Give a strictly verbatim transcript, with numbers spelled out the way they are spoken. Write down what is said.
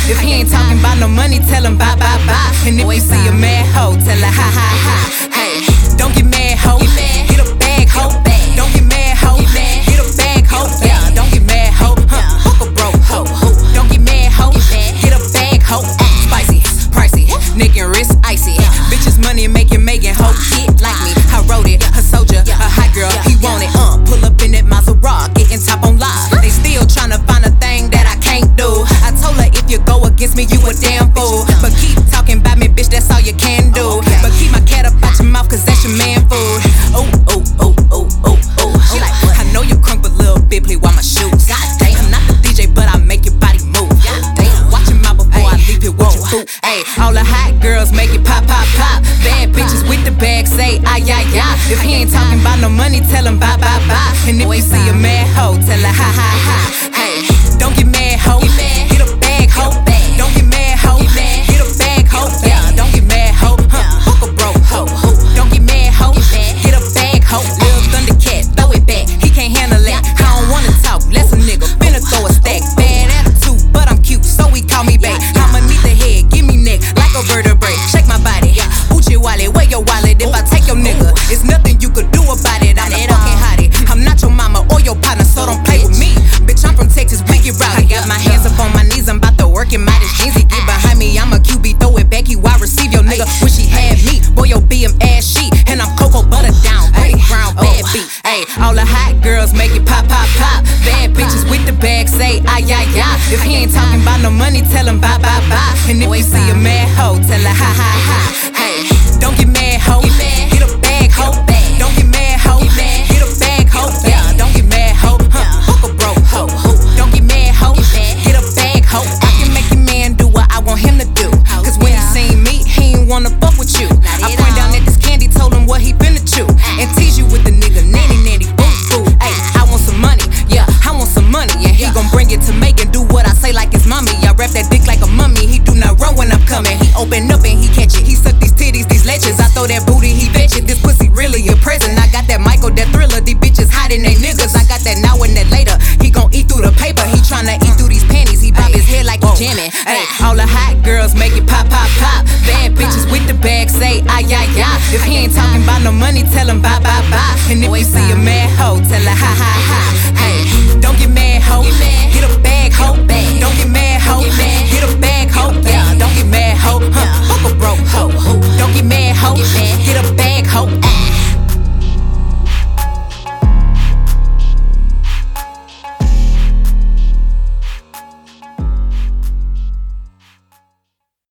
If he ain't talking about no money, tell him bye bye bye. And if you see a mad hoe, tell her ha ha ha. Hey, don't get mad, hoe. Get a bag, hoe. Don't get mad, hoe. Get a bag, hoe. Yeah, don't get mad, hoe. Huh, fuck a broke hoe. Don't get mad, hoe. Get a bag, hoe. Spicy, pricey, neck and wrist icy. Bitches money making, making hoe get like me. I wrote it, a soldier, a hot girl, he want it. Uh, pull up in that Maserati, getting top on live. They still tryna find a thing that I can't do. I told her if you go against me, you a damn fool. But keep talking about me, bitch, that's all you can do. But keep my cat up out your mouth, cause that's your man food. Oh, oh, oh, oh, oh, oh. She like, I know you crunk a little bit, play while my shoes. God damn, I'm not the D J, but I make your body move. God damn, watch your mouth before I leave it with your food. Ayy, all the hot girls make it pop, pop, pop. Bad bitches with the bag say, ay, ay, ay. If he ain't talking about no money, tell him bye, bye, bye. And if you see a mad hoe, tell her ha, ha, ha. Hey, don't get mad, hoe. Get a bag, hoe. Don't get mad, hoe. Get a bag, hoe. Yeah, don't get mad, hoe. Huh, fuck a broke hoe. Don't get mad, hoe. Get a bag, hoe. Lil Thundercat, throw it back. He can't handle that. I don't wanna talk, less a nigga. Finna throw a stack. Bad attitude, but I'm cute, so he call me back. I'ma need the head, give me neck like a vertebrae. Shake my body, Uchi wallet, where your wallet? If I take your nigga, it's nothing you could do about it. I'm the fucking hottie. I'm not your mama or your partner, so don't play with me. Bitch, I'm from Texas, we get rowdy. I got my hands up on my knees, I'm about to work in my jeans. He get behind me, I'm a Q B, throw it back, he wide receive your nigga. Wish he had me, boy, your B M ass sheet. And I'm cocoa butter down, booty brown, bad beat. Ayy, all the hot girls make it pop, pop, pop. Bad bitches with the bag say, ay, ay, ay. If he ain't talking about no money, tell him bye, bye, bye. And if you see a mad hoe, tell her ha, ha, ha. Hey, don't get mad, hoe. Get a bag, hoe. Don't get mad, hoe. Get a bag, hoe. Yeah, don't get mad, hoe. Huh, fuck a broke hoe. Don't get mad, hoe. Get a bag, hoe. I can make your man do what I want him to do. Cause when he seen me, he ain't wanna fuck with you. I point down at this candy, told him what he finna chew. And tease you with the nigga, nanny, nanny, boo, boo. Ayy, I want some money, yeah, I want some money. And he gon' bring it to make and do what I say like it's mommy. I wrap that dick like a mummy, he do not run when I'm coming. He open up and he catch it, he suck these titties, these leches. I throw that booty, he fetch it, this pussy really a present. I got that Michael, that Thriller, these bitches hiding they niggas. I got that now and that later, he gon' eat through the paper. He tryna eat through these panties, he bob his head like he jamming. Ayy, all the hot girls make it pop, pop, pop. Bad bitches with the bag say, ay, ay, ay. If he ain't talking about no money, tell him bye, bye, bye. And if you see a mad hoe, tell her ha, ha, ha. Hey, don't get mad, hoe. Get a bag.